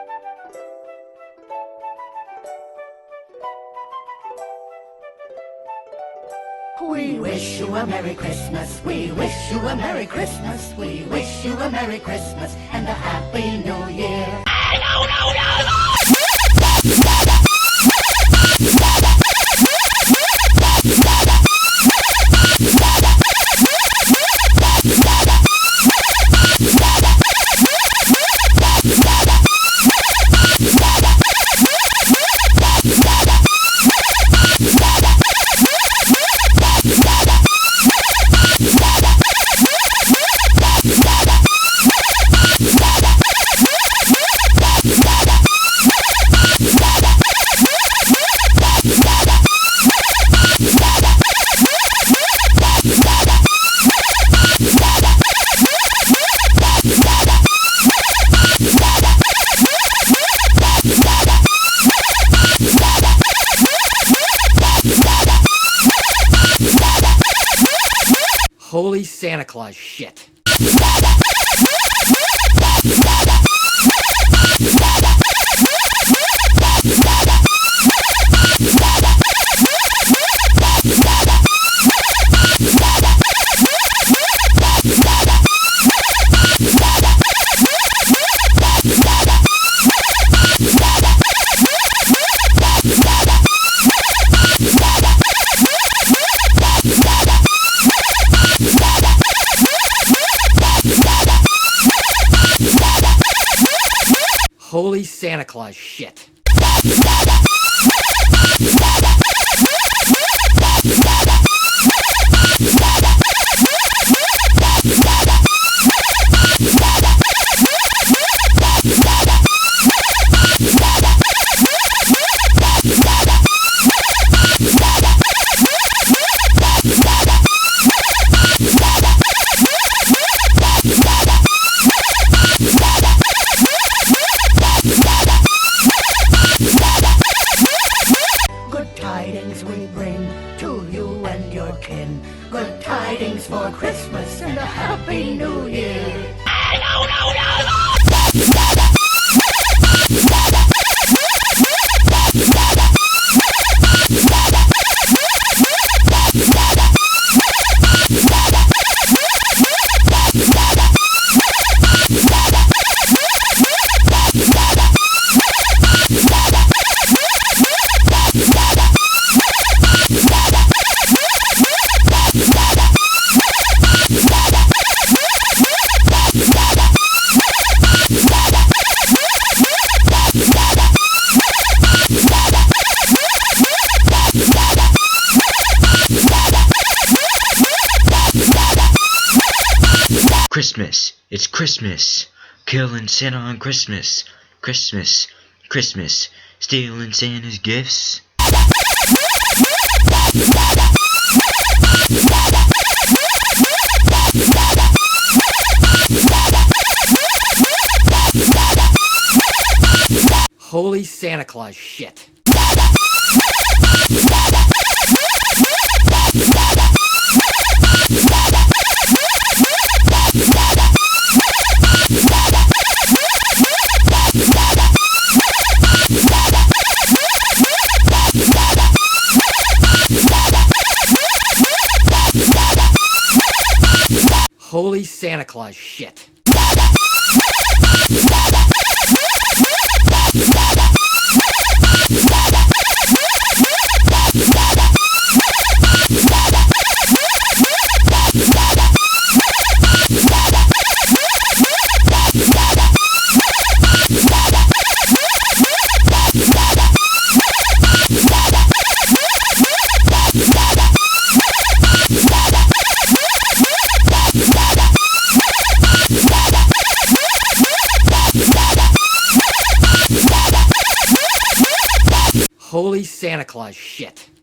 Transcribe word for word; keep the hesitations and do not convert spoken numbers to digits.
We wish you a Merry Christmas, we wish you a Merry Christmas, we wish you a Merry Christmas and a Happy New Year. No, no, no, no! Holy Santa Claus shit. Holy Santa Claus shit. Good tidings we bring to you and your kin. Good tidings for Christmas and a Happy New Year. No, no, no, no! Christmas, it's Christmas, killing Santa on Christmas, Christmas, Christmas, stealing Santa's gifts. Holy Santa Claus shit. Holy Santa Claus shit. Holy Santa Claus shit.